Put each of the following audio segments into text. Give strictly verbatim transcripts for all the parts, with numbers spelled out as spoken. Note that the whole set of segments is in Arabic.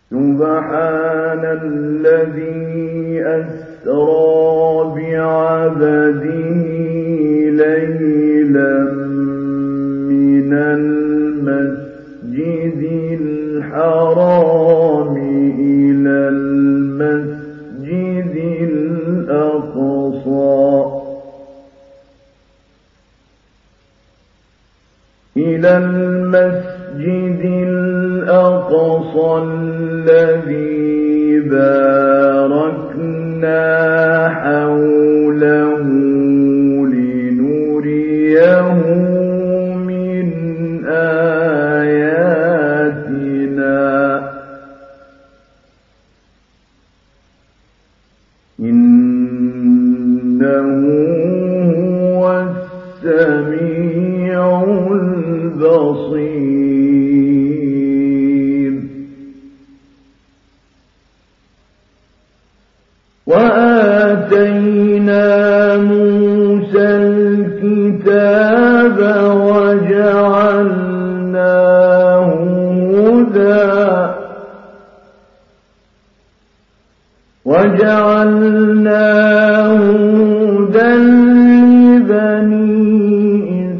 سبحان الذي أسرى بعبده ليلا من المسجد الحرام إلى المسجد الأقصى إلى المسجد الأقصى الذي باركنا حوله لنريه من آياتنا إنه هو السميع البصير. وآتينا موسى الكتاب وجعلناه هدى وجعلناه هدى لبني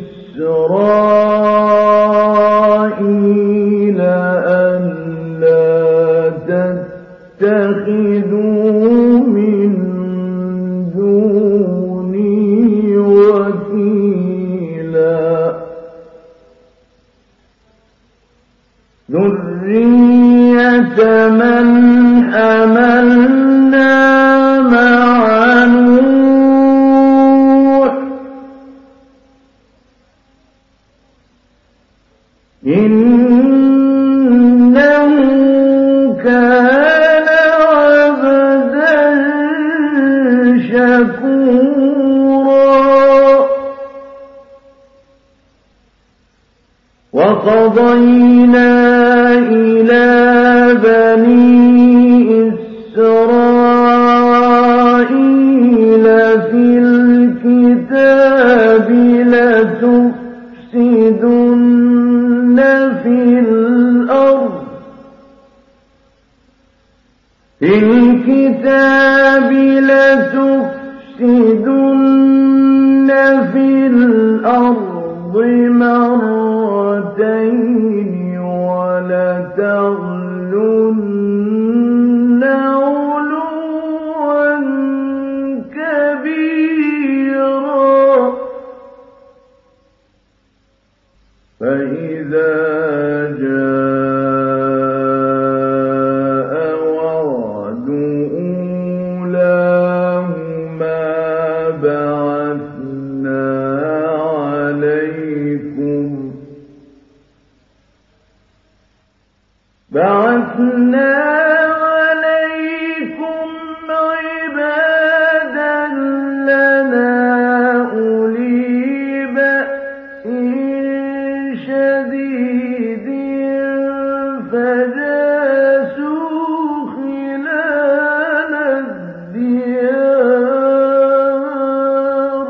إسرائيل ألا تتخذوا من دوني وكيلا ذرية من حملنا مع نوح إنه كان عبدا شكورا. وقضينا إلى بني إسرائيل في الكتاب لتفسدن في الأرض في الكتاب لتفسدن في الأرض مرتين ولتعلن علوا كبيرا. فإذا جاء وعد أولاهما بعثنا عليكم بعثنا عليكم عبادا لنا أولي بأس شديد فجاسوا خلال الديار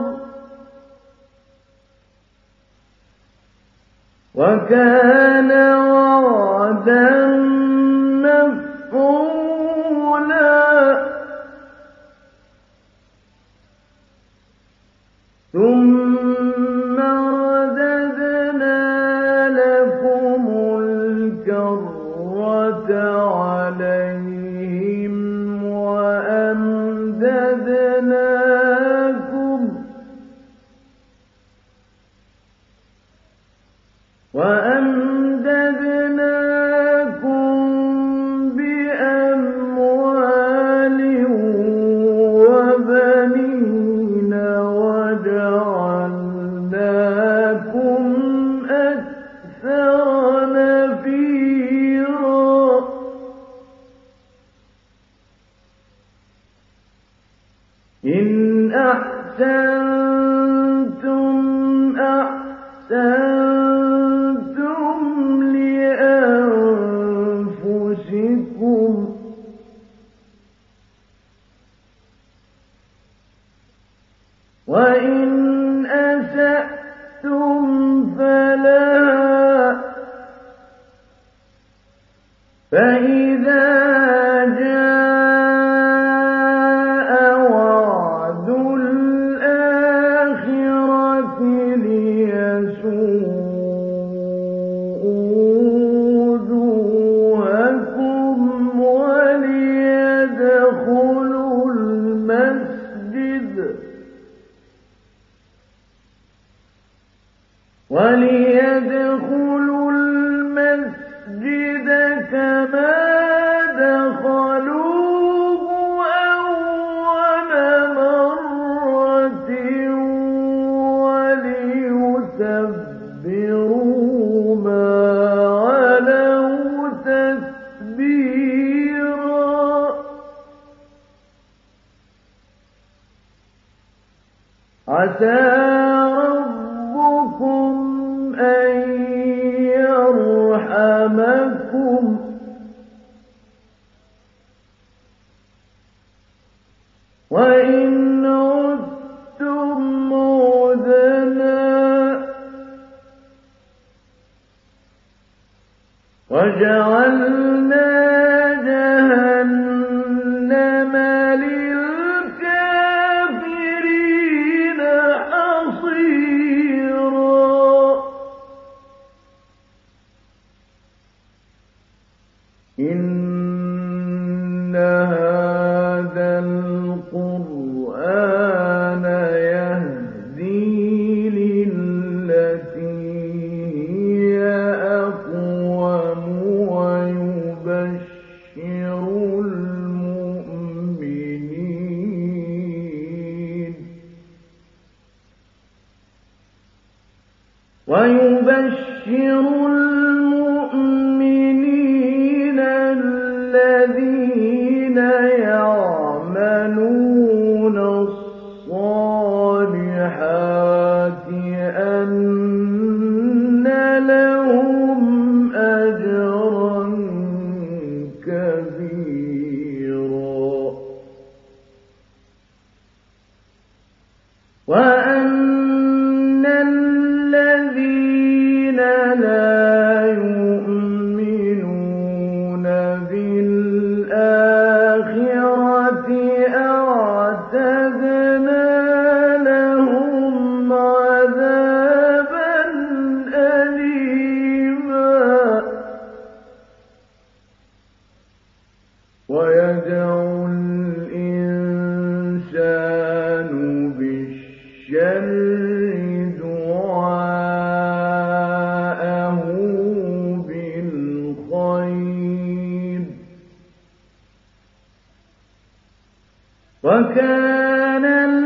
وكان وعدا مفعولا. ثم رددنا لكم الكرة عليهم وأمددناكم وأمددناكم بأموال وبنين وجعلناكم أكثر نفيرا. فإذا جاء وعد الآخرة ليسوءوا وجوهكم وليدخلوا المسجد وليدخلوا المسجد كما دخلوه أول مرة وليتبروا ما علوا تتبيرا عسى ربكم أن يرحمكم وإن عدتم عدنا وجعلنا جهنم للكافرين حصيرا إن هذا القرآن يهدي للتي هي أقوم ويبشر المؤمنين ويبشر المؤمنين الذين يعملون الصالحات أن لهم أجرا كبيرا وأن الذين لا يؤمنون بالآخرة أعتدنا لهم عذابا أليما ويدعو الإنسان بالشر دعاءه بالخير وكان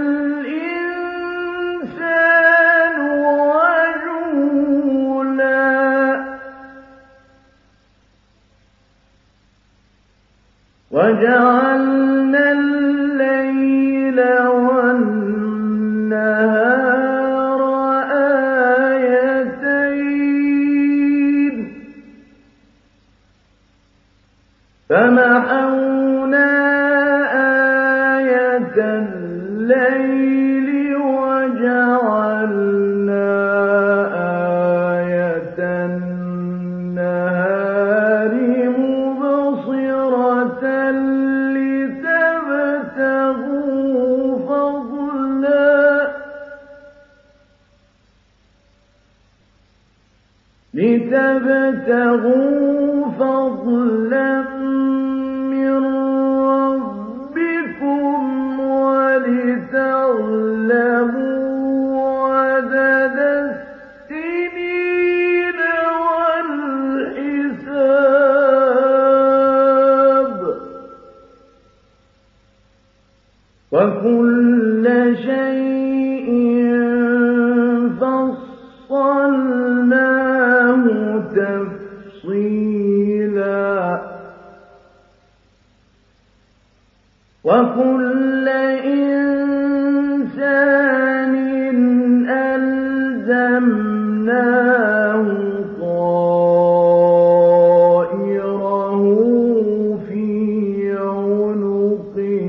الإنسان عجولا وجعلنا الليل والنهار آيتين فمحونا آية الليل وجعلنا آية النهار مبصرة لتبتغوا فضلا لتبتغوا فضلا من ربكم ولتعلموا عدد السنين والحساب وكل شيء فصلناه تفصيلا وكل إنسان ألزمناه طائره في عنقه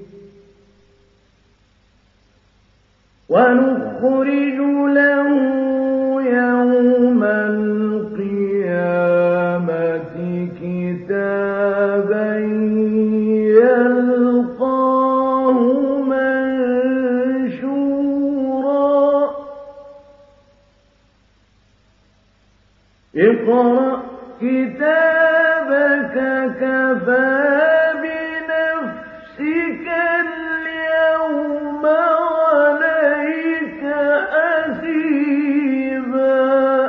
ونخرج له يوم القيامة كتابا كتابا يلقاه منشورا اقرأ كتابك كفى بنفسك اليوم عليك حسيبا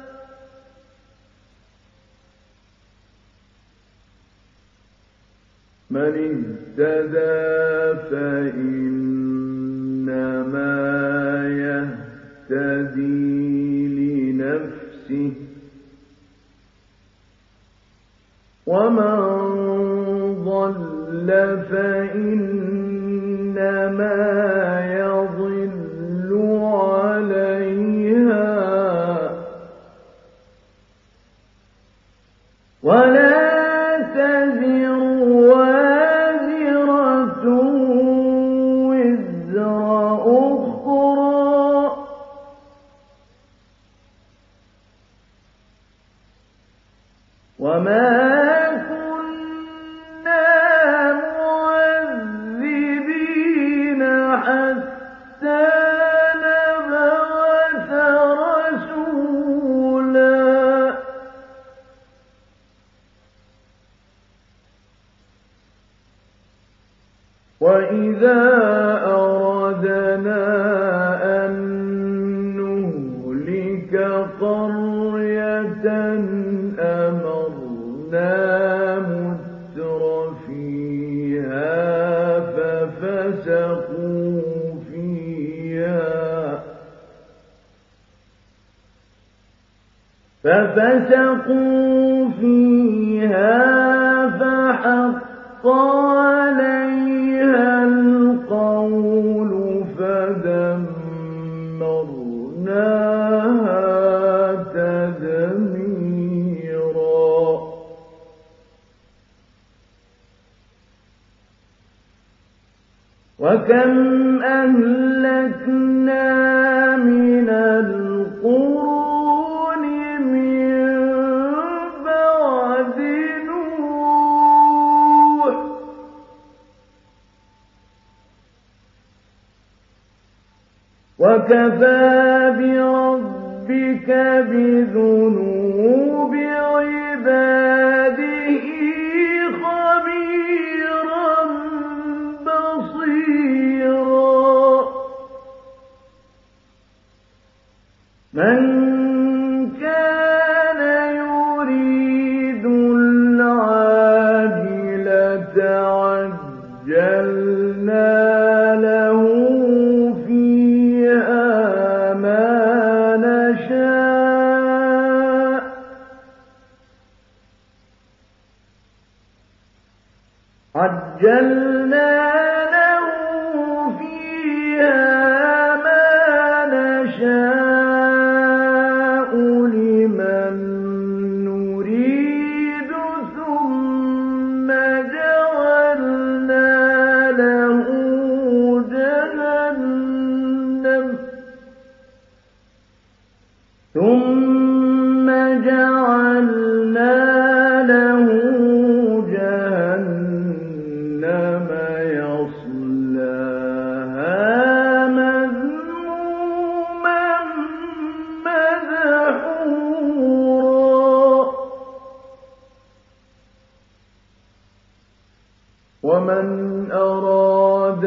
من اهتدى فإنما يهتدي لنفسه ومن ضل فإنما يضل عليها ولا تزر وازرة وزر أخرى وما وَإِذَا أَرَدْنَا أَن نُّهْلِكَ قَرْيَةً أَمَرْنَا مُتْرَفِيهَا فَفَسَقُوا فِيهَا فَفَسَقُوا فِيهَا فَحَقَّ عَلَيْهَا الْقَوْلُ فَدَمَّرْنَاهَا تَدْمِيرًا وَكَمْ أَهْلَكْنَا مِنَ الْقُرُونِ مِن بَعْدِ نُوحٍ وَكَفَى بِرَبِّكَ بِذُنُوبِ عِبَادِهِ خَبِيرًا بَصِيرًا مَنْ كَانَ يُرِيدُ الْعَاجِلَةَ عَجَّلْنَا لَهُ عَجَّلْنَا لَهُ فِيهَا مَا نَشَاءُ لِمَن نُّرِيدُ ثُمَّ جَعَلْنَا لَهُ جَهَنَّمَ ثُمَّ جَعَلْنَا لَهُ وَمَنْ أَرَادَ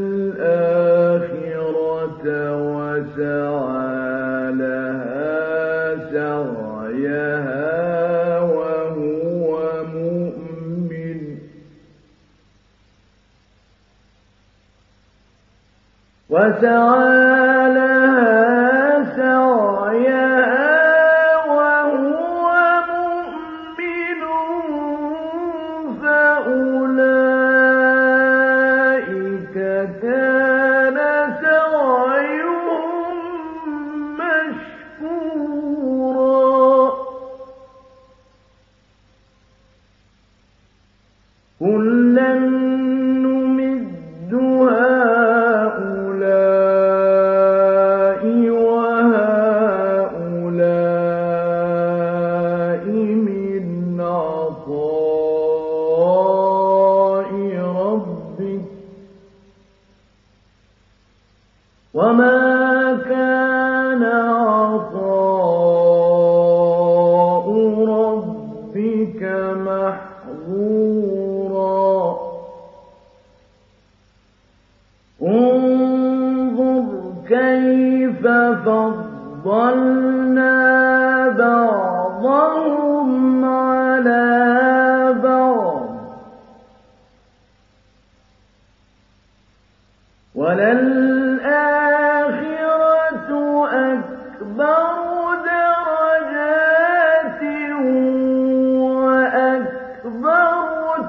الْآخِرَةَ وَسَعَىٰ لَهَا سَعْيَهَا وَهُوَ مُؤْمِنٌ وَسَعَىٰ لَهَا سَعْيَهَا وَهُوَ مُؤْمِنٌ فَأُولَٰئِكَ كَانَ سَعْيُهُم مَّشْكُورًا كُلًّا نُّمِدُّ هَٰؤُلَاءِ وَهَٰؤُلَاءِ مِنْ عَطَاءِ وما كان عطاء ربك محظورا انظر كيف فضلنا بعضهم على بعض وللآخرة أكبر درجات وأكبر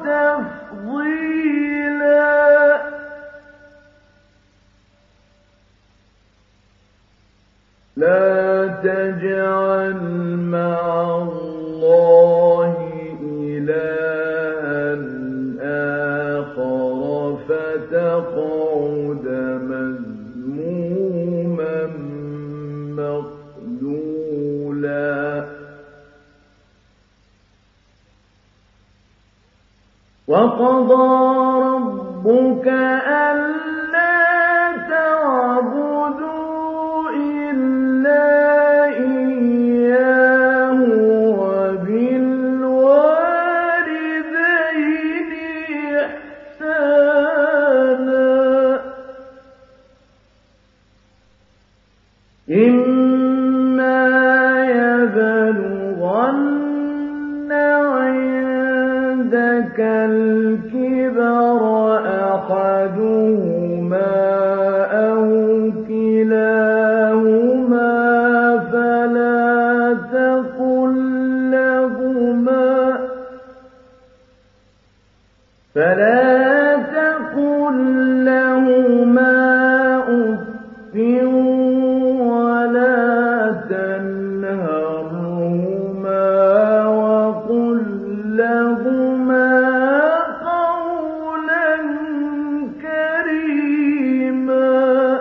تفضيلا لا تجعل مع الله إلها آخر فتقعد مذموما مخذولا وقضى ربك ألا تعبدوا إلا إياه وبالوالدين إحسانا إما يبلغن عندك الكبر أحدهما أو كلاهما فلا تقل لهما فلا تقل لهما أف ولا تنهرهما وقل لهما قولا كريما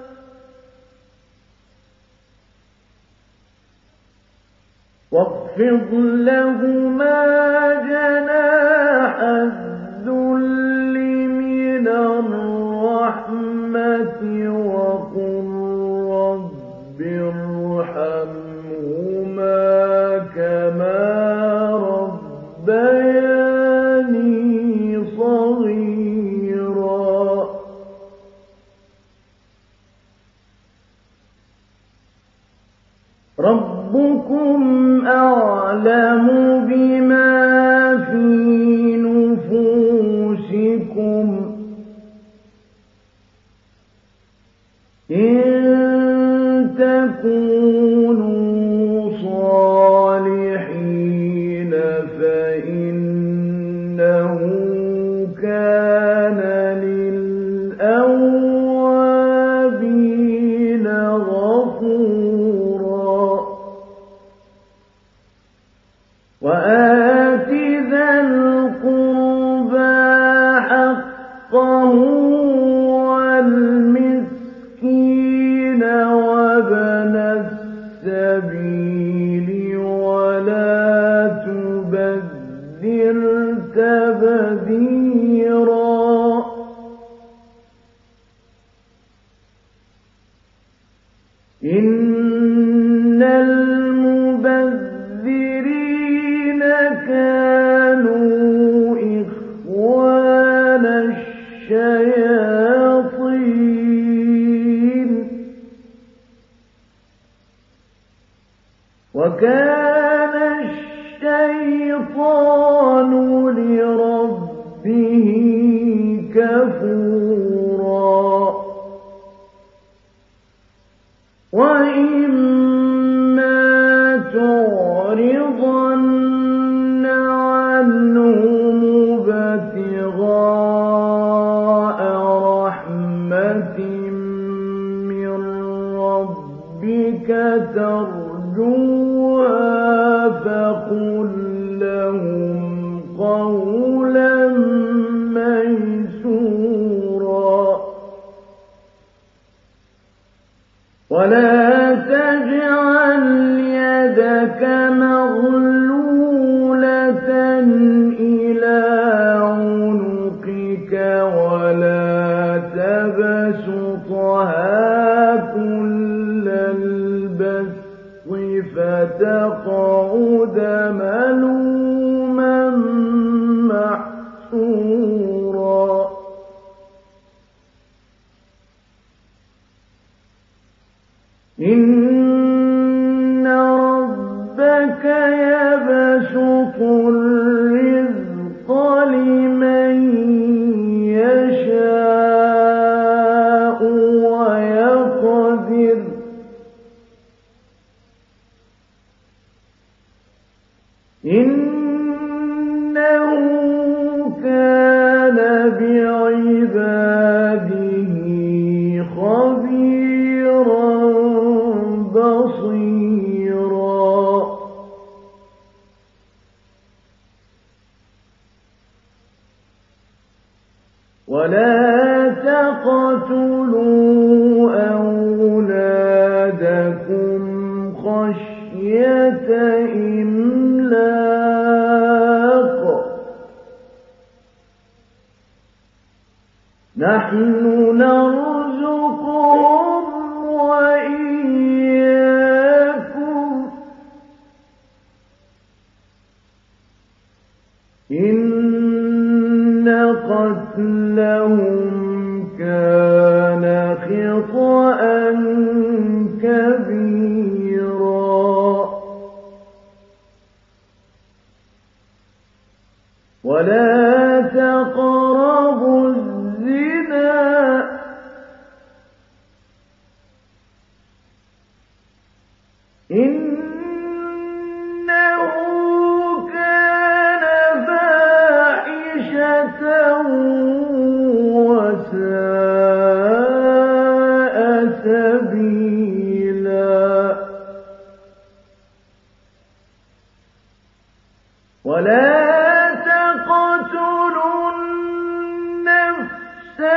واخفض لهما جناح الذل من الرحمة وقل رب ارحمهما كما ربياني صغيرا ربكم أعلم بما في نفوسكم إن تكونوا صالحين فإنه كان للأوابين غفورا وآت ذا القربى حقه والمسكين وابن السبيل ولا تبذر تبذيرا إن المبذرين كانوا إخوان الشياطين وكان الشيطان لربه كفورا وإما تعرضن عنهم ابتغاء رحمة من ربك ترجوها فقل لهم قولا ميسورا ولا تقتلوا أولادكم خشية إملاق نحن نرزقهم وإياكم إن قتلهم كان خطأ كبيرا ولا تقربوا الزنا إنه كان فاحشة وساء سبيلا ولا تقتلوا النفس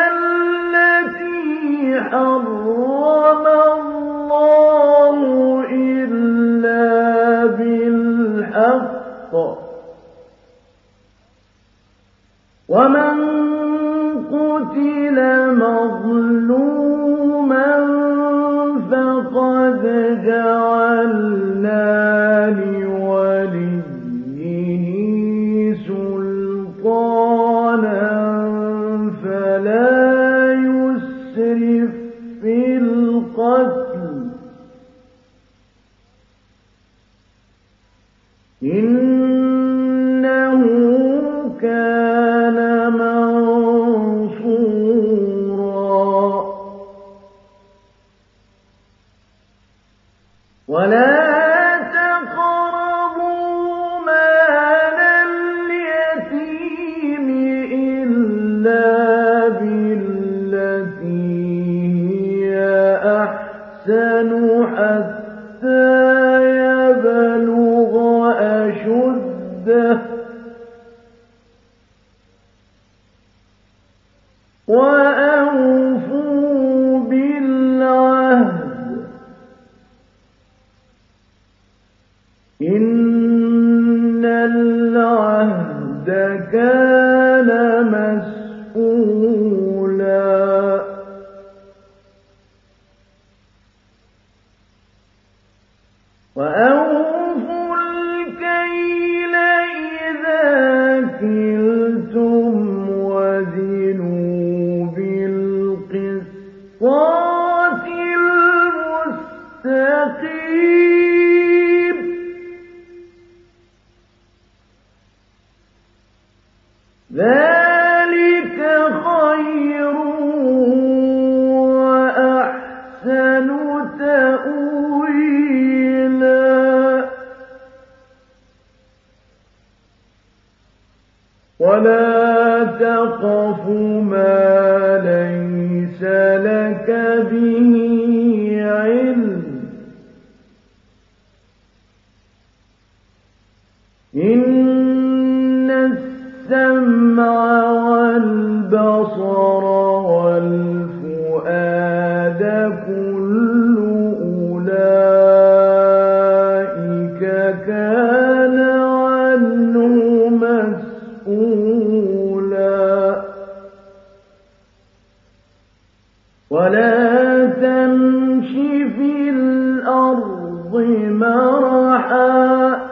التي حرم الله إلا بالحق ومن قتل مظلوما فقد جعلنا لوليه سلطانا فلا يسرف في القتل إنه كان منصورا ولا تقربوا مال اليتيم إلا بالتي هي أحسن حتى يبلغ أشده وأوفوا بالعهد إن العهد كان مسؤولا وأوفوا الكيل إذا كلتم وزنوا بالقسطاس المستقيم ذلك خير وأحسن تأويلا ولا تقف ما ليس لك به علم إن السمع والبصر والفؤاد كل أولئك كان عنه مسؤولا ولا تمش في الأرض مرحا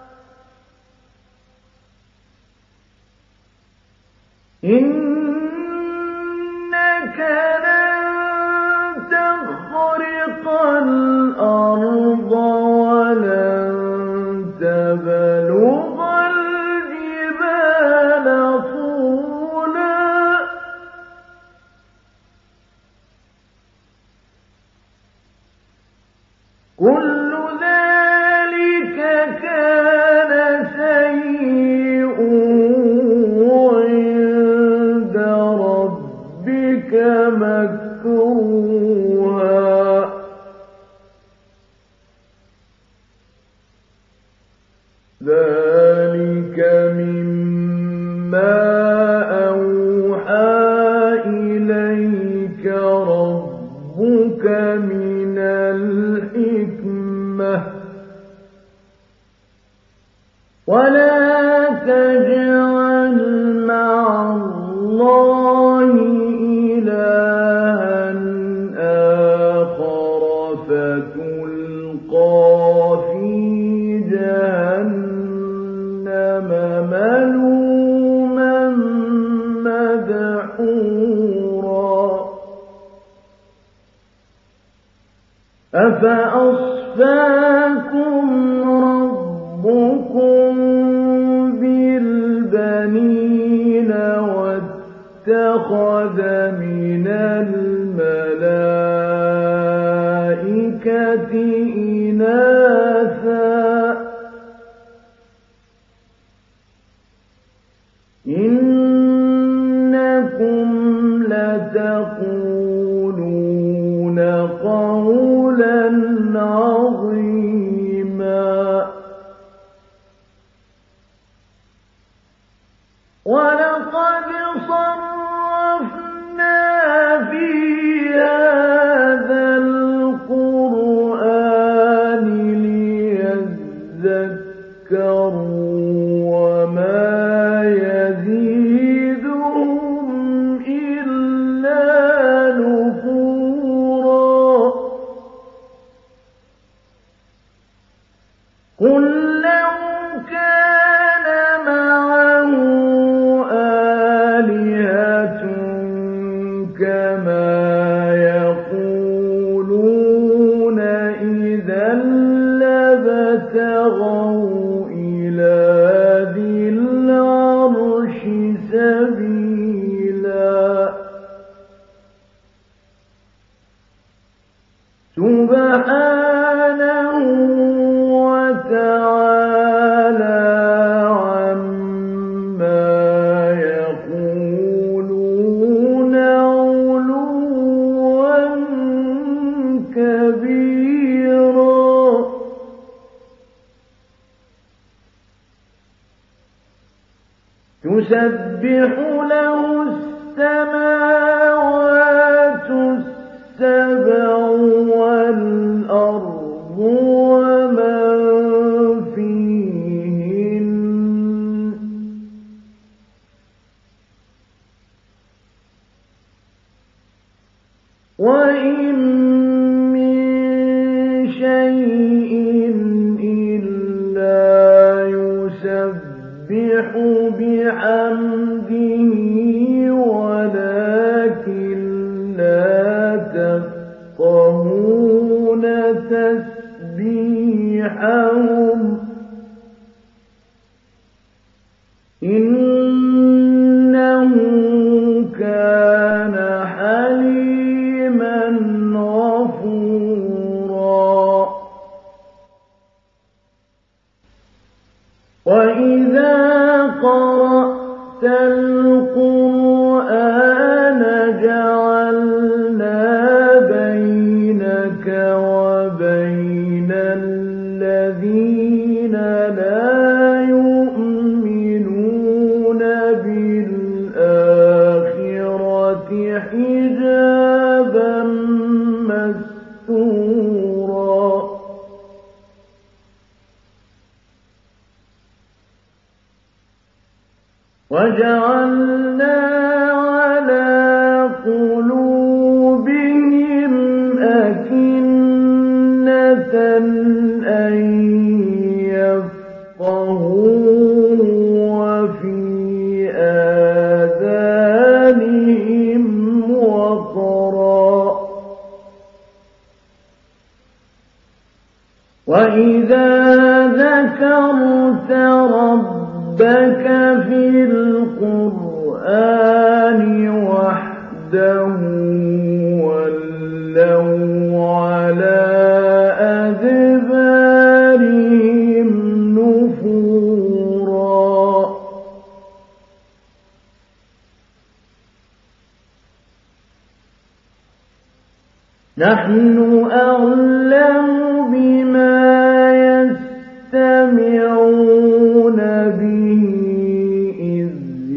إنك لن تخرق الأرض ولن تبلغ الجبال طولا كل ذلك كان سيئا عند ربك مكروها ذلك مما أوحى ولا تجعل مع الله إلها آخر فتلقى في جهنم ملوما مدحورا أفأصفاكم ربكم بالبنين واتخذ من الملائكة إناثا إنكم لتقولون قولا عظيما ولقد صرفنا في هذا القرآن ليذكروا وما يزيدهم إلا نفورا قل لو كان معه آلهة كما يقولون إذا لابتغوا إلى ذي العرش سبيلا سبحانه وتعالى عما يقولون علوا كبيرا تسبح له السماوات السبع والأرض ومن فيهن وإن من شيء إلا يسبح بحمده ولكن لا تفقهون تسبيحهم إنه كان حليما غفورا وإذا قرأت القرآن جعلنا بينك وبين الذين لا يؤمنون بالآخرة حجابا مستورا وجعلنا على قلوبهم أكنة أن يفقهوه وفي آذانهم وقرا وإذا ذكرت ربك في القرآن وحده ولوا على أدبارهم نفورا نحن أعلم بما يستمعون به إذ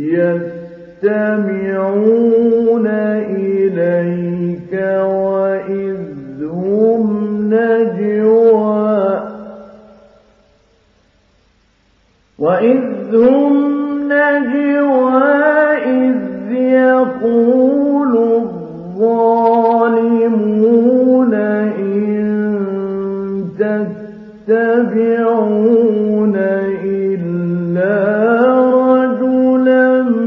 يستمعون إليك وإذ هم نجوى وإذ هم نجوى إذ يقول الظالمون إن تتبعون إلا رجلا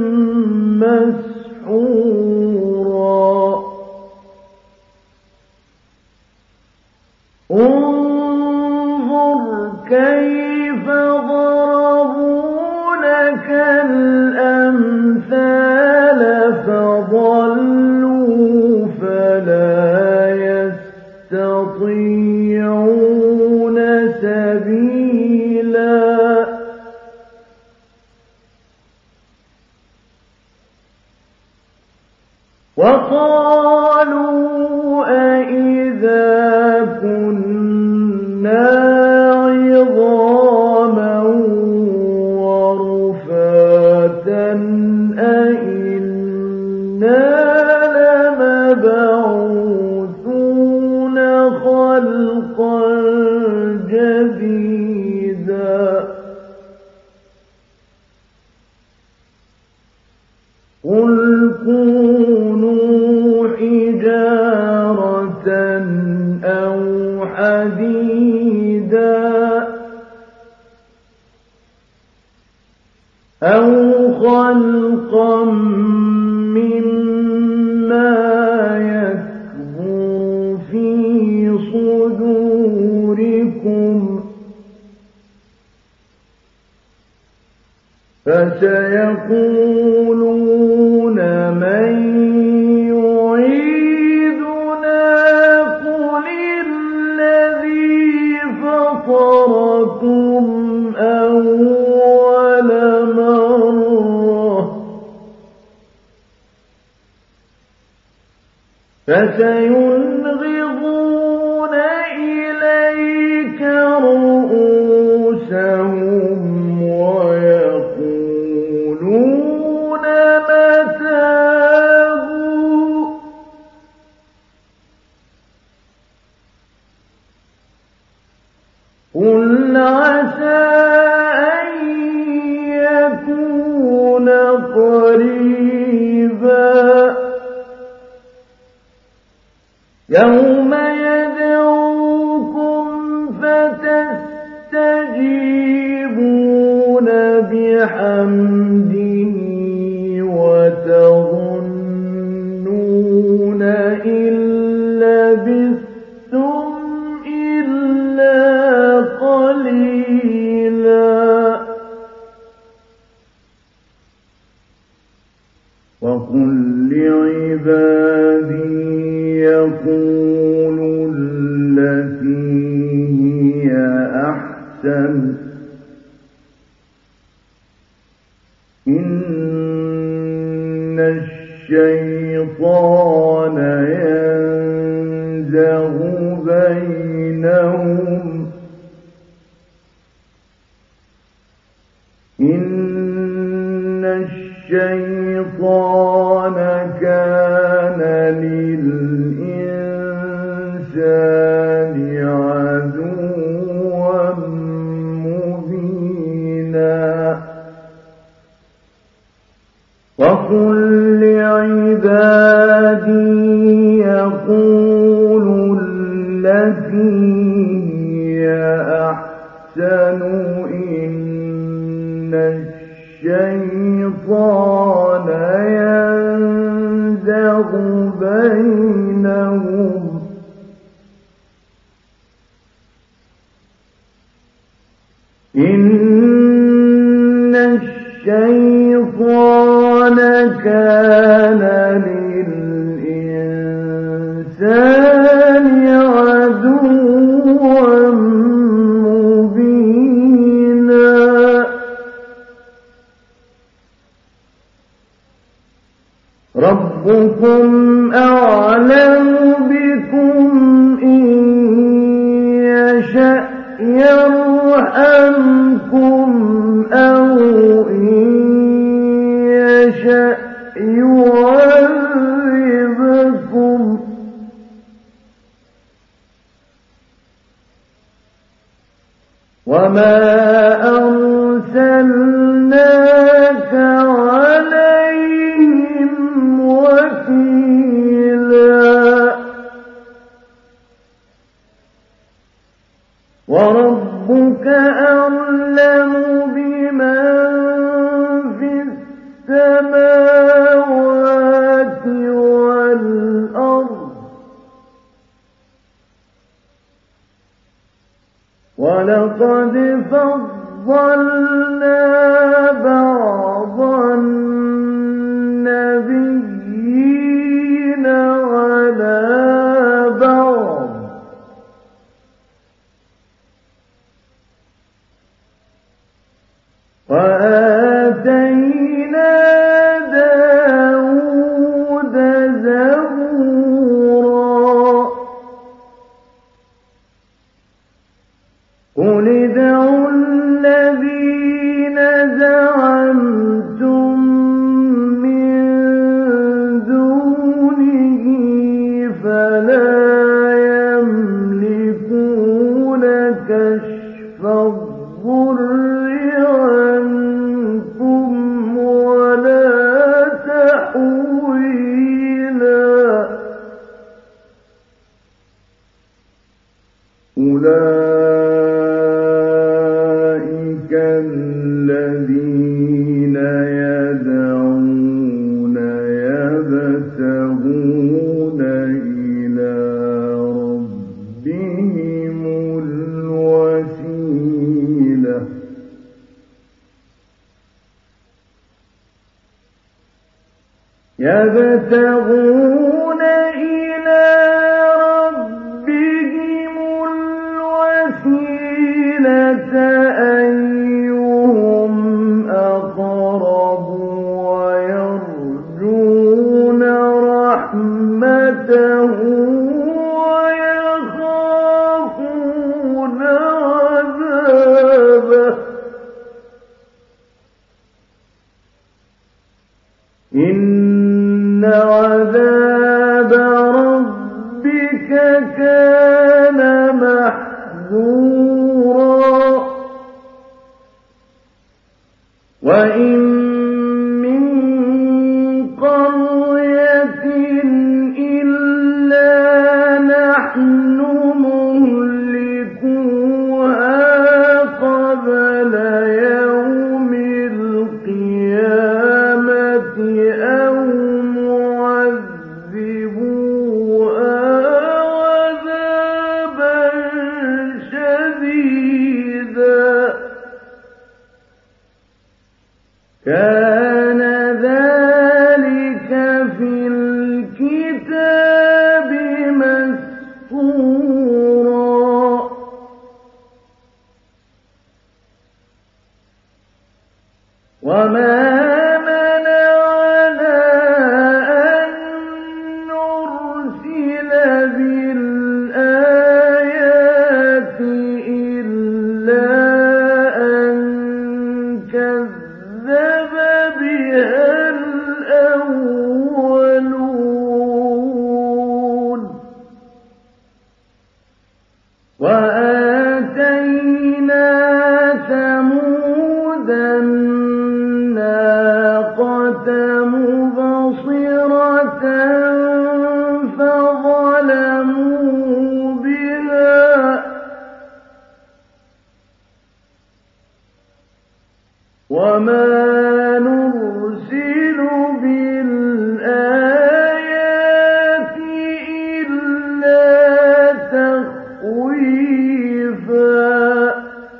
مسحورا انظر كيف ضربوا لك الأمثال فضلوا فلا يستطيعون سبيلا وقالوا أئذا كنا عظاما ورفاتا أئنا لمبعوثون خلقا جديدا قل كونوا حجارة أو حديدا أو خلقا مما يكبر في صدوركم فسيقولون من يعيدنا قل الذي فطركم أول مرة فسينغضون إليك رؤوسهم ويقولون متاه قل عسى أن يكون قريبا يوم يدعوكم فتستجيبون بحمده وتظنون إن لبثتم إلا قليلا وقل لعبادي يقولوا التي هي أحسن إن الشيطان ينزغ بينهم إن الشيطان كان للإنسان عدوا مبينا وقل لعبادي يقولوا التي هي أحسن إن الشيطان ينزغ بينهم إن الشيطان كان للإنسان عدوا مبينا ربكم أعلم بكم إن يشأ يرحمكم أو إن يشأ يعذبكم وما أرسلنا السماوات والأرض ولقد فضلنا بعض النبيين على بعض وآتينا داود زبورا قل ادعوا الذين زعمتم من دونه فلا يملكون كشف الضر عنكم ولا تحويلا أولئك الذين يدعون يبتغون إلى ربهم الوسيلة يبتغون إلى ربهم الوسيلة أيهم أقرب ويرجون رحمته ويخافون عذابه إن عذاب ربك كان محذورا وإن من قرية إلا نحن مهلكوها قبل يوم القيامة أو معذبوها عذابا شديدا كان ذلك في الكتاب مسطورا وما منعنا أن نرسل بالآيات إلا أن كذب بها الأولون وآتينا ثمود الناقة مبصرة فظلموا بها وما نرسل بالآيات إلا تخويفا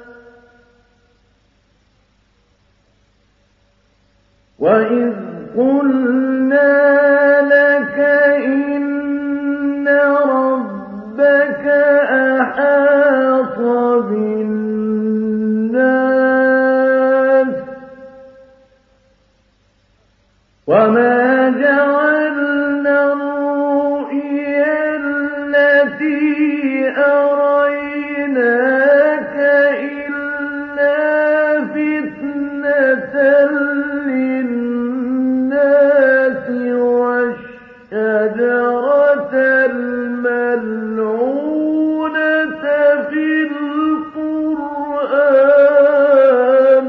وإذ قلنا لك إن ربك أحاط بالناس وما جعلنا الرؤيا التي أريناك إلا فتنة للناس والشجرة الملعونة في القرآن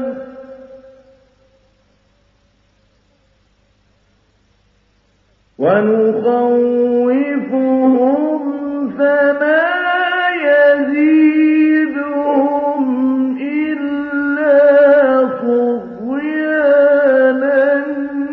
ونخوفهم فما يزيدهم إلا طغيانا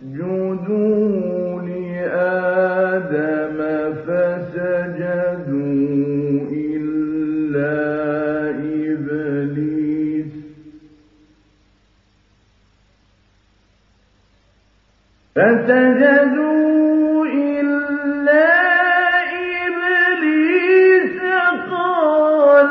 اسجدوا لآدم فسجدوا إلا إبليس فسجدوا إلا إبليس قال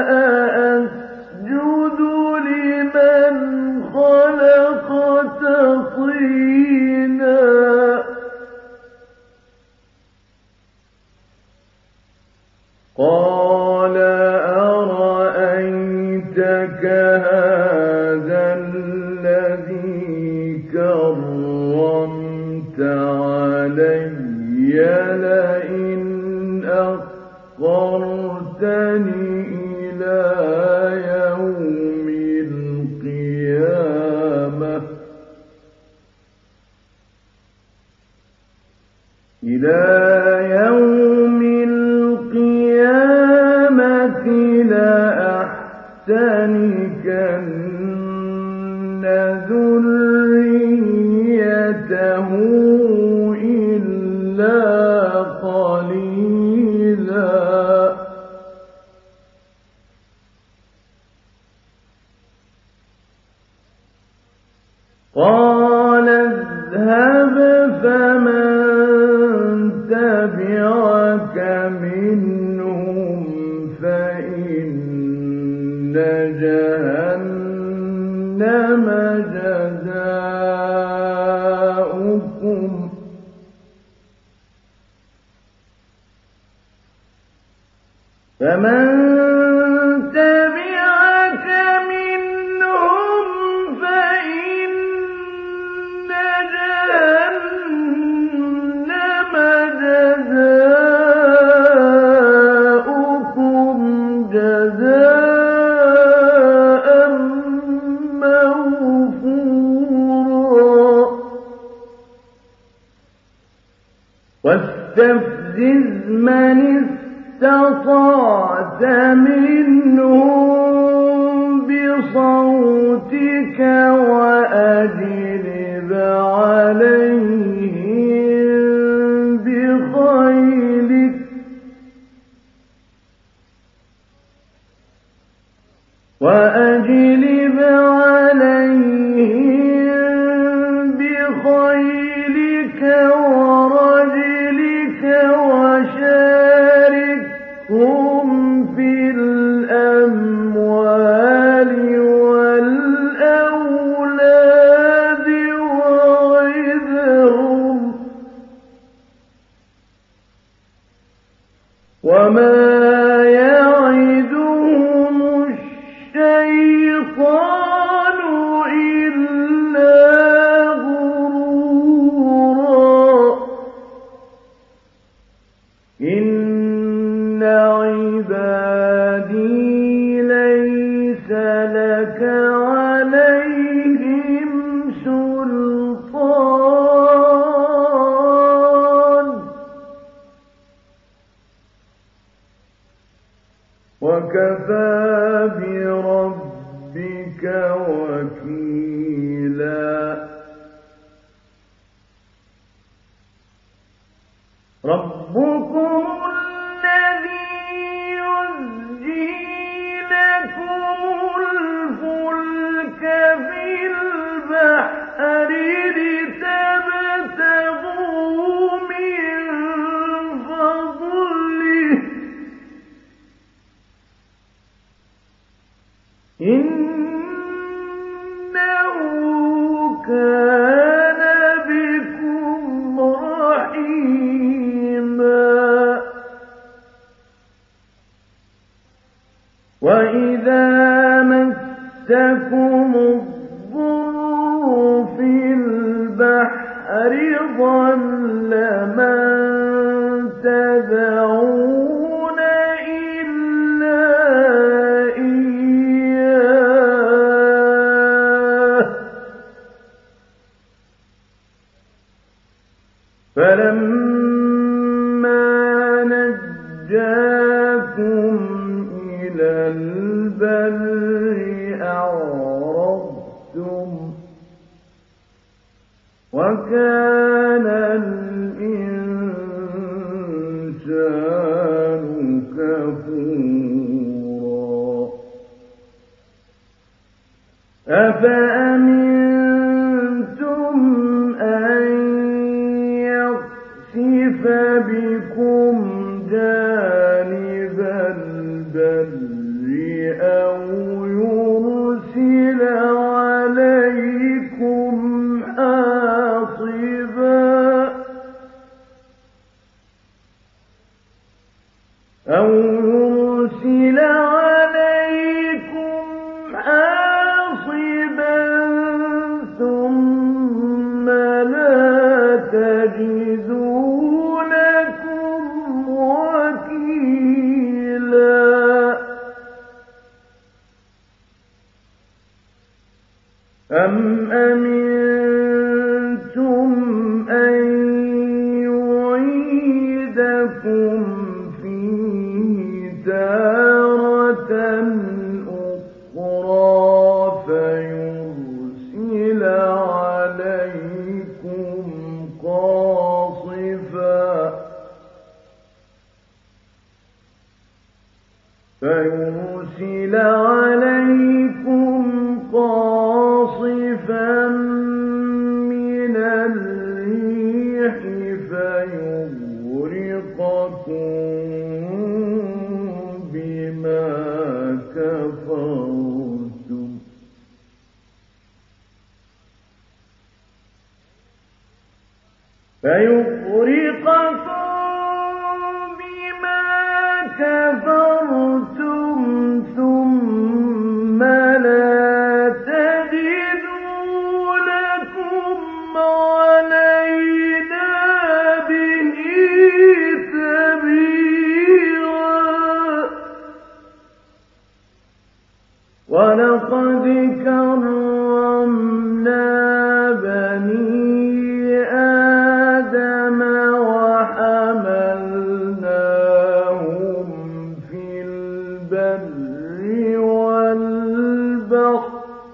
أأسجد لمن خلقت طينا قال أرأيتك هذا الذي كرمت علي لئن أخرتني إلى يوم القيامة إلى يوم القيامة لأحتنكن ذريته إلا قليلا قال اذهب فمن تبعك منهم فإن جهنم جزاؤكم فمن تبعك منهم فإن جهنم جزاؤكم جزاء موفورا واستفزز من استطعت منهم بصوتك وأجلب عليهم بخيلك وأجلب عليهم بخيلك ورجلك وشاركهم في الأموال والأولاد وعظهم وما يعدهم الشيطان إلا غرورا إن عبادي ليس لك عليهم سلطان وكفى بربك وكيلا ربكم الذي يزجي لكم الفلك في البحر لتبتغوا من فضله إنه كان بكم رحيما وإذا مسكم الضر في البحر ضل من تدعون إلا إياه فلما نجاكم إلى البر أعرضتم وكان وَكَانَ الْإِنسَانُ كَفُورًا أَفَأَمِنْتُمْ أَنْ يَخْسِفَ بِكُمْ جَانِبَ الْبَرِّ أَوْ يُرْسِلَ عَلَيْكُمْ حَاصِبًا أَوْ يُرْسِلَ عَلَيْكُمْ حَاصِبًا ثُمَّ لَا تَجِدُوا لَكُمْ وَكِيلًا أَمْ أَمِنْتُمْ أَنْ يُعِيدَكُمْ فِيهِ تَارَةً أُخْرَىٰ فَيُرْسِلَ عَلَيْكُمْ قَاصِفًا فَيُرْسِلَ عَلَيْكُمْ قَاصِفًا مِّنَ الرِّيحِ فَيُغْرِقَكُم بِمَا كَفَرْتُمْ فَيُغْرِقَكُم بِمَا كَفَرْتُمْ ثُمَّ لَا تَجِدُوا لَكُمْ عَلَيْنَا بِهِ تَبِيعًا وَلَقَدْ كَرَّمْنَا بَنِي آدَمَ وَحَمَلْنَاهُمْ فِي الْبَرِّ وَالْبَحْرِ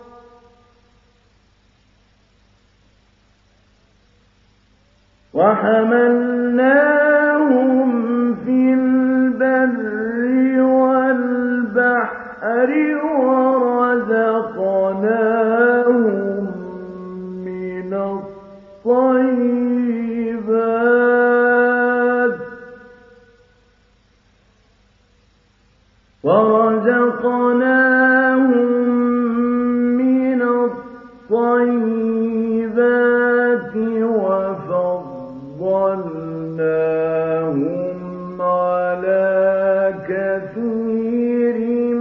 وَحَمَلْنَاهُمْ فِي الْبَرِّ وَالْبَحْرِ وَرَزَقْنَاهُم مِّنَ الطَّيِّبَاتِ وَرَزَقْنَاهُم مِّنَ الطَّيِّبَاتِ وَفَضَّلْنَاهُمْ عَلَىٰ كَثِيرٍ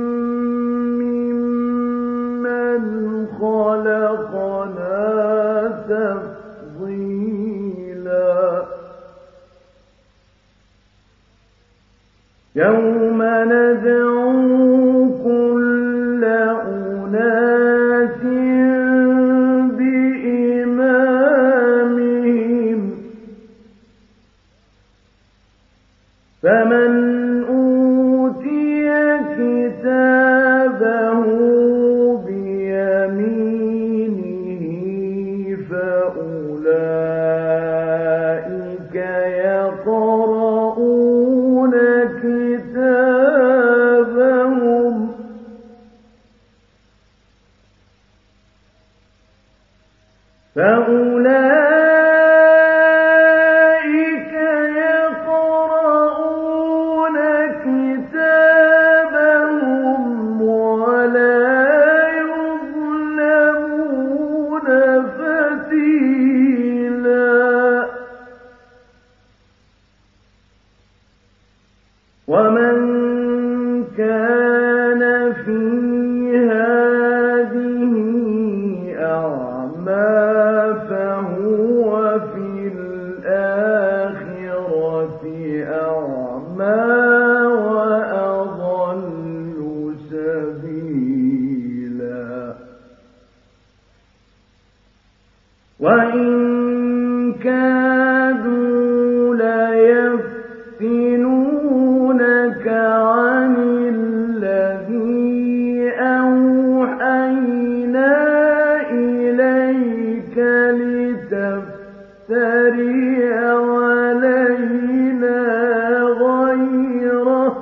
مِّمَّنْ خَلَقْنَا تَفْضِيلًا يَوْمَ نَدْعُو كُلَّ أُنَاسٍ بِإِمَامِهِمْ فَمَنْ أُوتِيَ كِتَابَهُ بِيَمِينِهِ فَأُولَٰئِكَ يَقْرَءُونَ كِتَابَهُمْ فَأُولَٰئِكَ يَقْرَءُونَ نفتري علينا غيره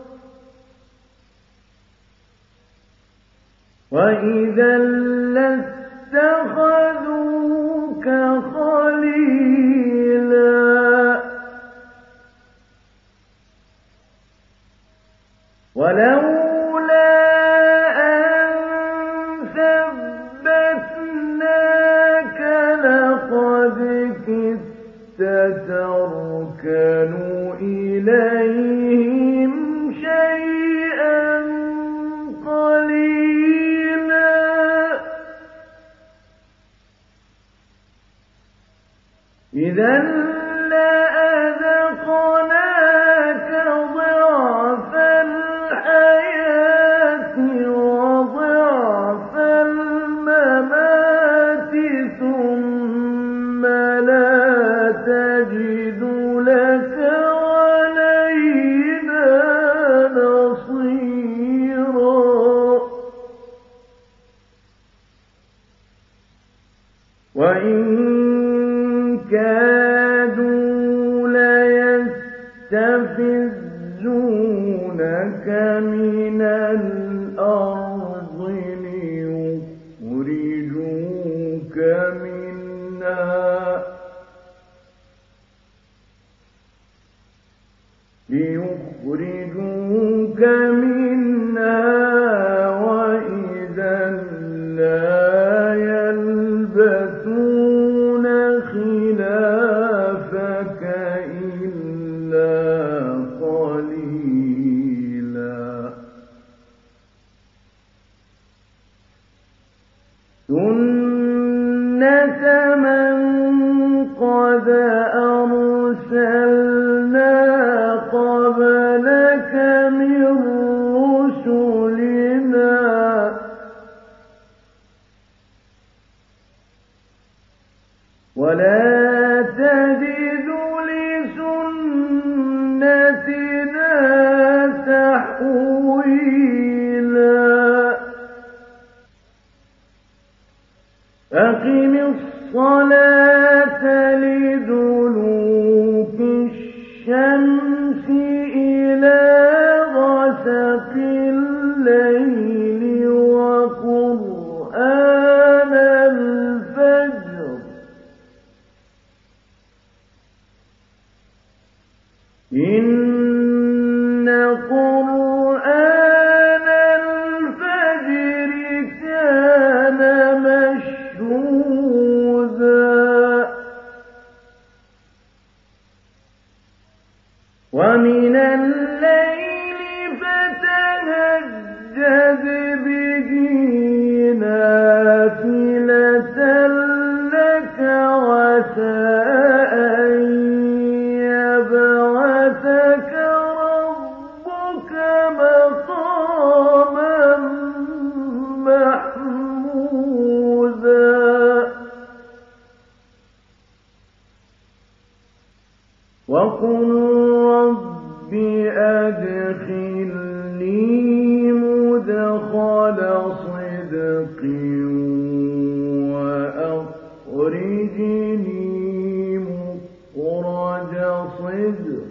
وإذا لاتخذوك خليلا ولولا أن ثبتناك لقد كدت تركن إليهم شيئا قليلا إذا لأذقناك ضعف الحياة وضعف الممات ثم لا تجد لك علينا نصيرا وإن كادوا ليستفزونك من الأرض ليخرجوك منها ليخرجوك منها وإذا لا يلبثون خلافك إلا قليلا سنة من قد أرسلنا قبلك من رسلنا ولا تجد لسنتنا تحويلا أقم الصلاة لدلوك الشمس إلى غسق الليل وقرآن الفجر إن قرآن الفجر كان مشهودا ومن الليل فتهجد به نافلة لك عسى أن يبعثك ربك مقاما محمودا وقل رب أدخلني مدخل صدق وأخرجني مخرج صدق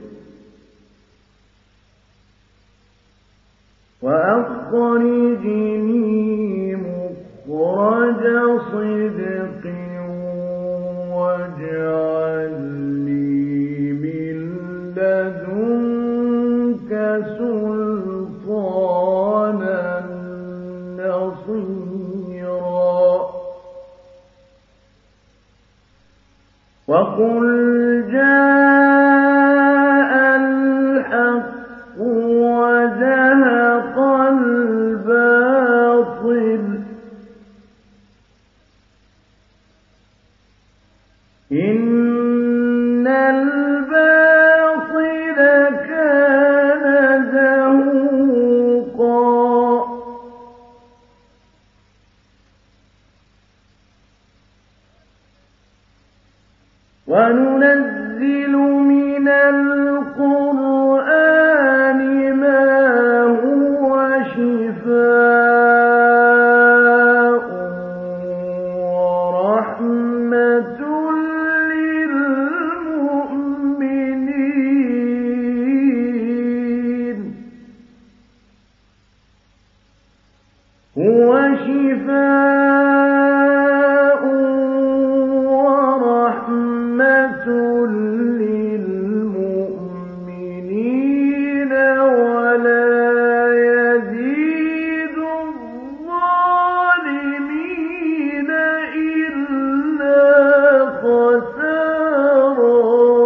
وأخرجني مخرج صدق واجعل لي من لدنك سلطانا نصيرا وقل جاء الحق وزهق الباطل إن الباطل كان زهوقا وننزل من القرآن ما هو شفاء ورحمة وشفاء ورحمة للمؤمنين ولا يزيد الظالمين إلا خسارا.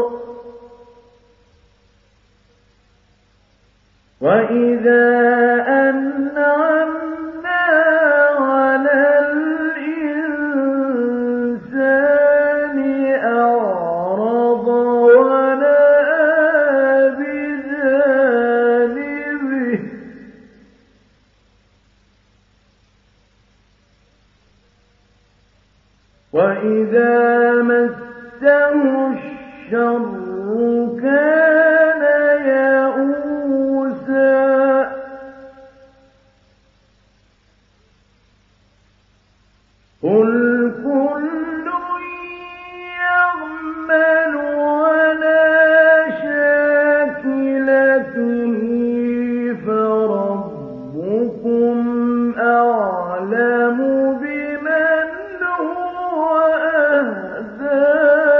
وإذا أنعمنا على الإنسان أعرض ونأى بجانبه وإذا مسه الشر كان يئوسا. قل كل يعمل على شاكلته فربكم أعلم بمن هو أهدى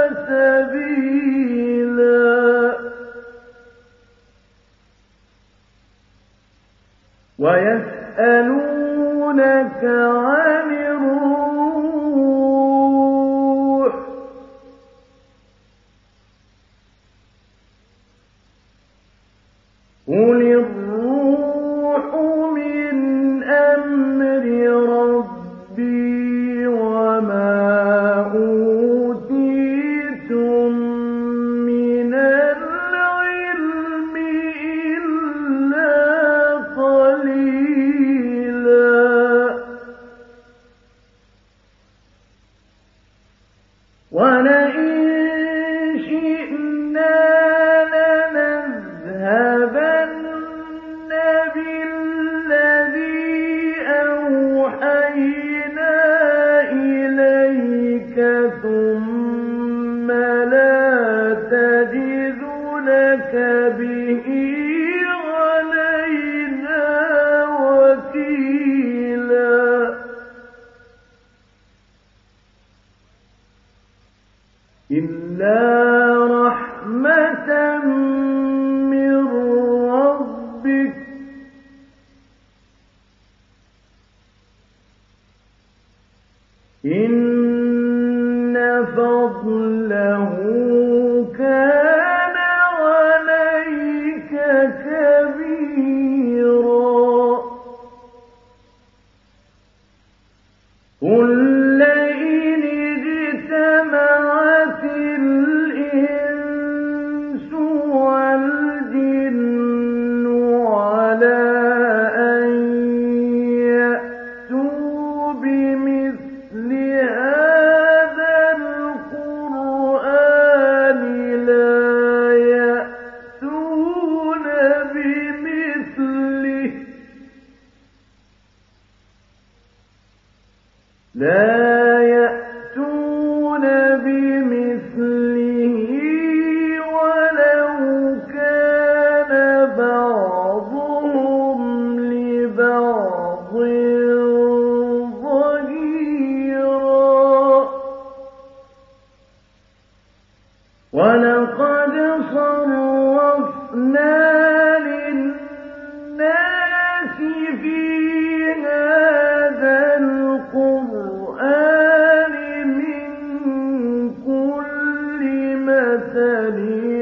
سبيلا. ويسألونك عن الروح قل الروح من أمر ربي وما أوتيتم من العلم إلا قليلا. ولئن شئنا لنذهبن بالذي أوحينا إليك ثم لا تجد لك به علينا وكيلا. إلا رحمة من ربك إن فضله كان عليك كبيرا. قل لئن اجتمعت الإنس والجن على أن يأتوا بمثل هذا القرآن لا يأتون بمثله لا يأتون بمثله ولو كان بعضهم لبعض ظهيرا. ولقد صرفنا للناس في هذا القرآن من كل مثل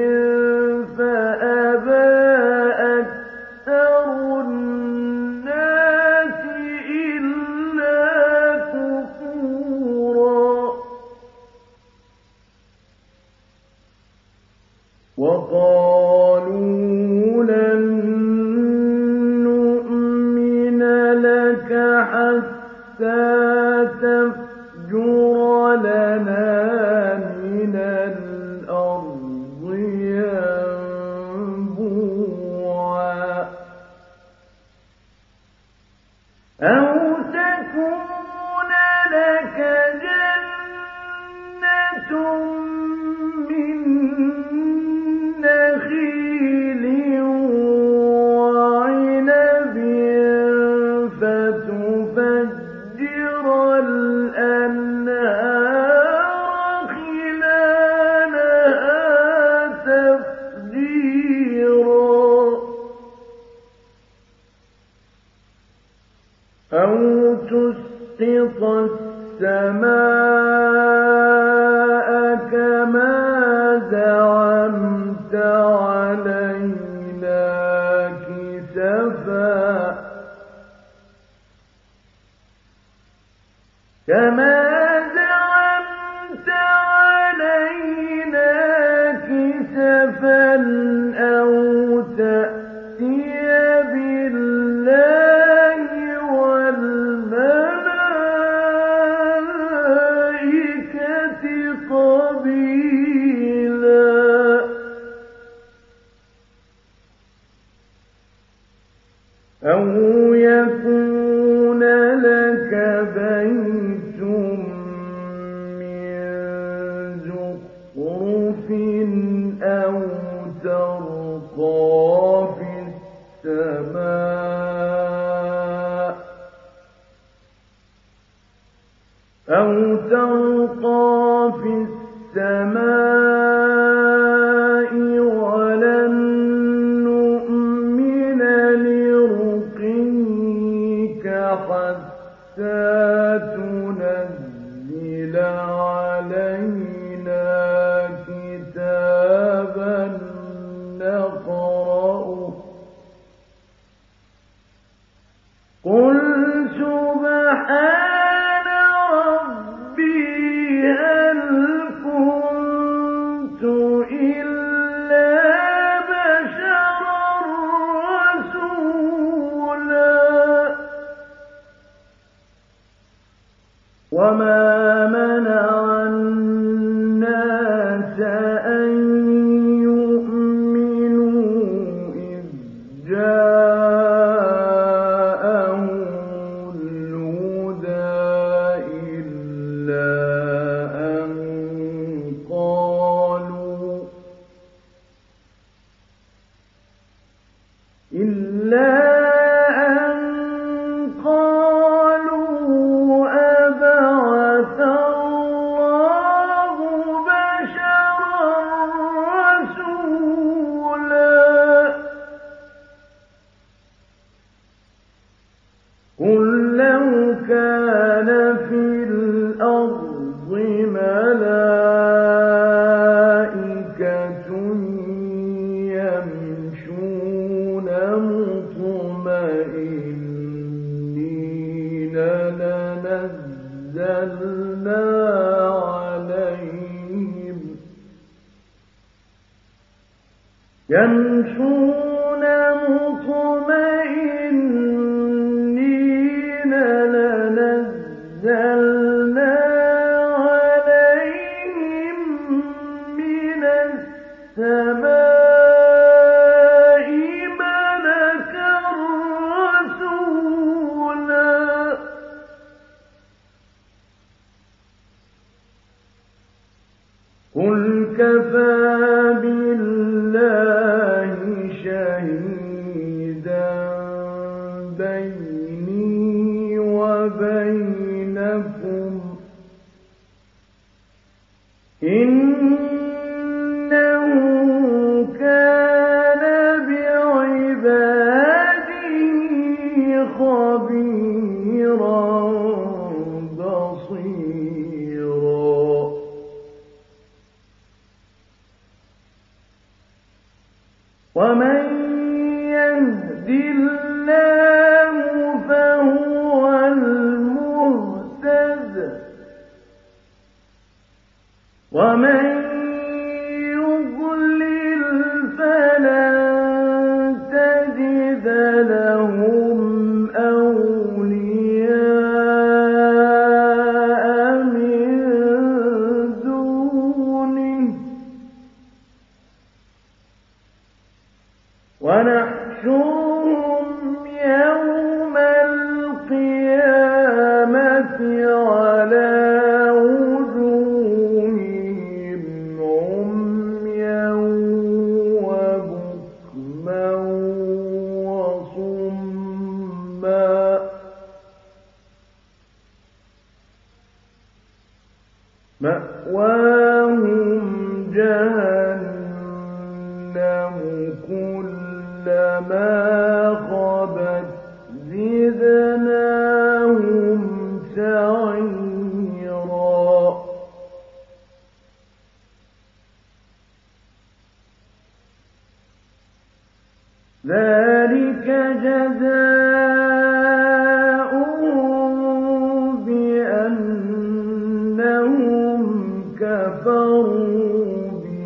فأبى أكثر الناس إلا كفورا. وقالوا لن نؤمن لك حتى تفجر لنا من الأرض ينبوعا أو تكون لك جنة من نخيل وعنب فتفجر زعمت علينا كسفا كما زعمت علينا كسفا أو تأتي بالله والملائكة قبيلا أو يكون لك بيت من زخرف أو ترقى في السماء أو ترقى في السماء ولن نؤمن لرقيك حتى تنزل علينا كتابا نقرأه قل سبحان ربي هل كنت إلا بشرا رسولا وما منع الناس أن يؤمنوا إذ جاءهم الهدى إلا أن قالوا إلا أن قالوا أبعث الله بشرا رسولا قل لو كان في الأرض ملائكة يمشون مطمئنين لنزلنا عليهم يمشون مطمئنين لنزلنا عليهم من السماء ملكا رسولا قل كفى بالله شهيدا بيني وبينكم إنه كان بعباده خبيرا بصيرا ومن يهد الله فهو المهتد ومن يضلل فلن تجد لهم أولياء من دونه ونحشرهم يوم القيامة على وجوههم عميا وبكما وصما مأواهم جهنم كلما خبت زدناهم سعيرا ذلك جزاؤهم بأنهم كفروا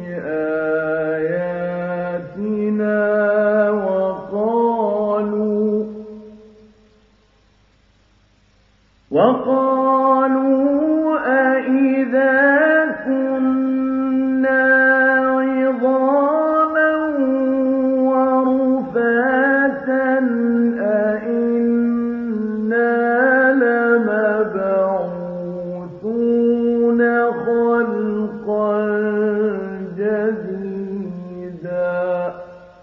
بآياتنا وقالوا وقالوا أإذا كنا عظاما ورفاتا أإنا لمبعوثون خلقا جديدا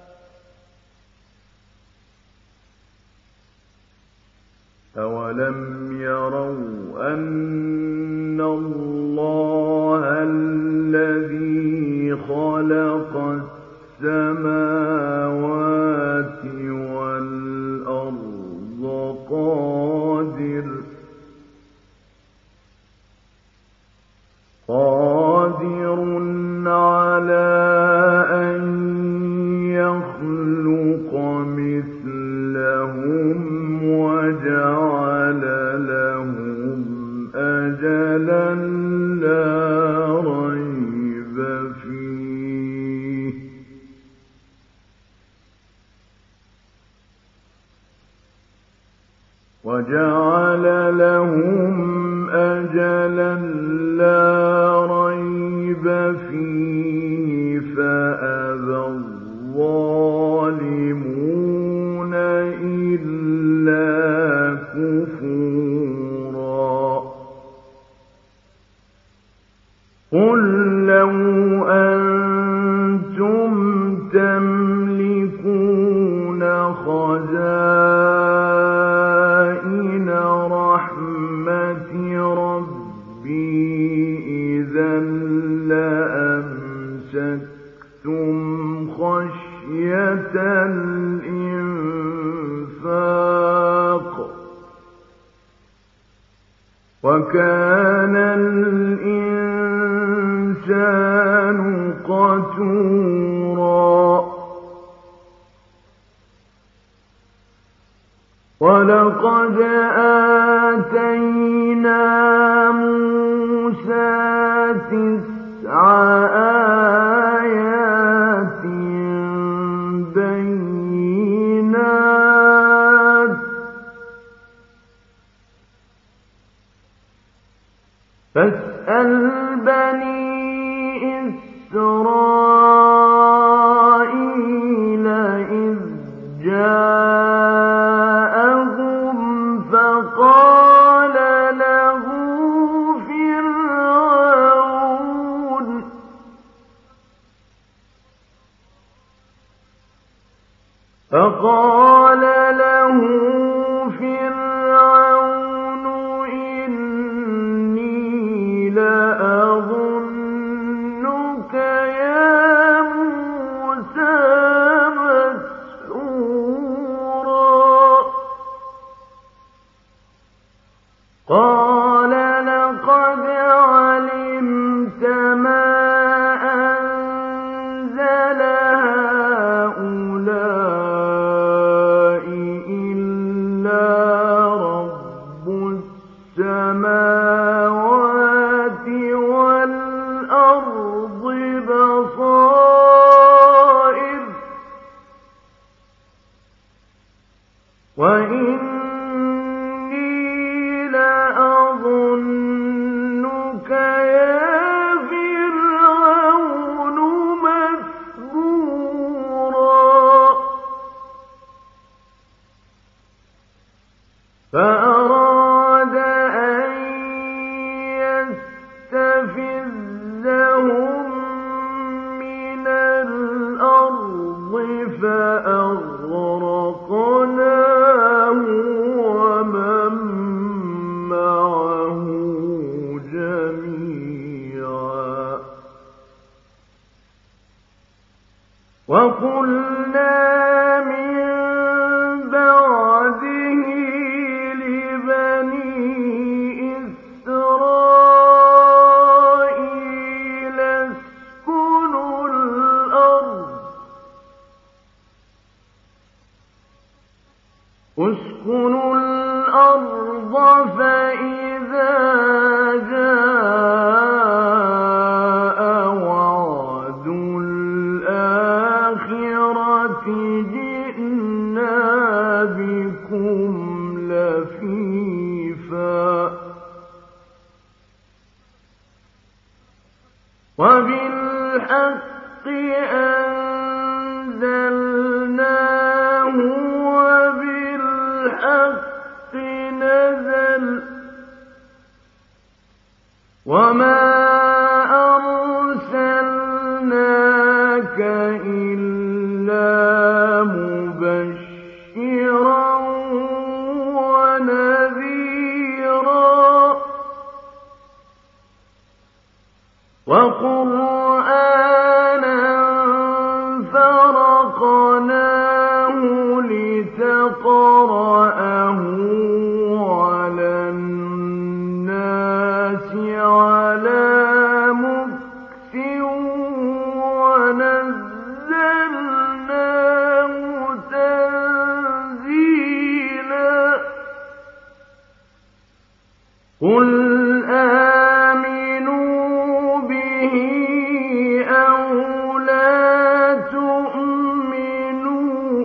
أولم يروا أن الله الذي خلق السماوات والأرض قادر قادر على أن يخلق مثلهم وجعل لهم أجلا لا ريب فيه وجعل لهم أجلا لا ريب فيه فأبى الظالمون إلا كفورا قل لو أنتم تملكون خزائن رحمة ربي إذا لأمسكتم خشية الإنفاق وكان الإنسان قتورا ولقد آتينا موسى تسع آيات بينات فاسأل بني إسرائيل إذ جاءهم فقال له فرعون فقال له فرعون إني لأظنك يا موسى مسحورا قال لقد علمت ما أنزل هؤلاء إلا رب السماوات والأرض بصائر وإني لأظنك يا فرعون مثبورا فأراد أن يستفزهم من الأرض فأغرقناه ومن معه جميعا وقلنا من بعده لبني إسرائيل اسكنوا الأرض اسكنوا الأرض فإذا جاء وعد الآخرة جئنا بكم لفيفا وبالحق أنزلناه وبالحق نزل وما أرسلناك إلا مبشرا ونذيرا وقرآنا فرقناه لتقرأه على الناس على مكث ونزلناه تنزيلا قل آمنوا به أو لا تؤمنوا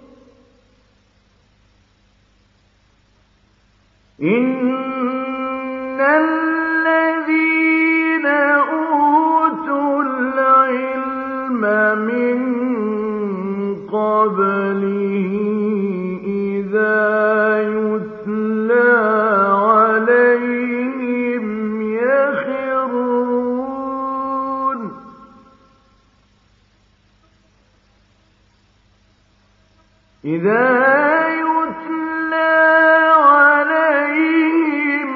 إن الذين أوتوا العلم من قبله إذا يتلى عليهم يخرون إذا يتلى عليهم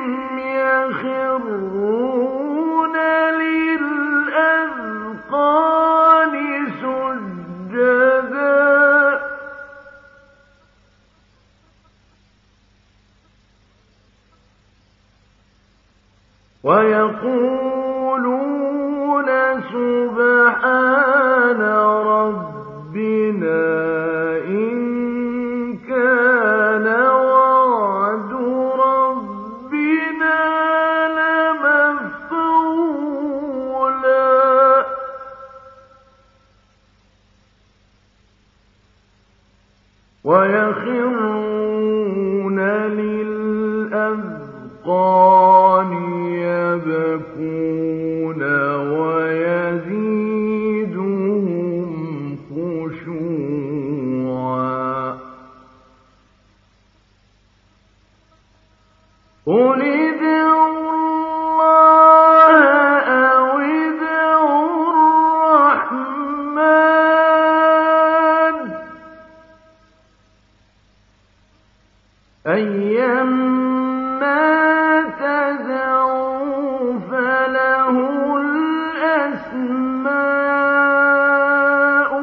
يخرون للأذقان سجدا ويقولون سبحان ربنا إن كان وعد ربنا لمفعولا ويخرون للأذقان يبكون ويزيدهم خشوعا قل ادعوا الله أو ادعوا الرحمن أيما تدعوا فله الأسماء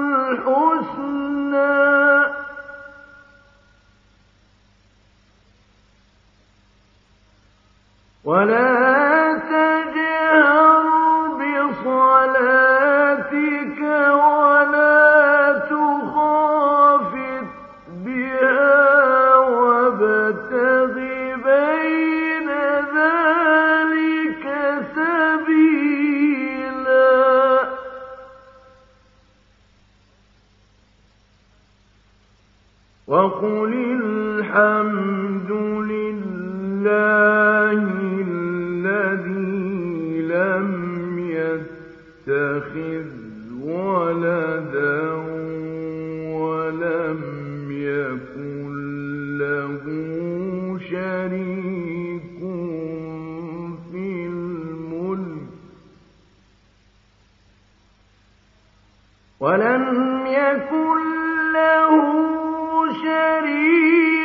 الحسنى ولا تجهر بصلاتك ولا تخافت بها وابتغ بين ذلك سبيلا وقل الحمد لله الذي لم يتخذ ولدا ولم يكن له شريك في الملك ولم يكن له شريك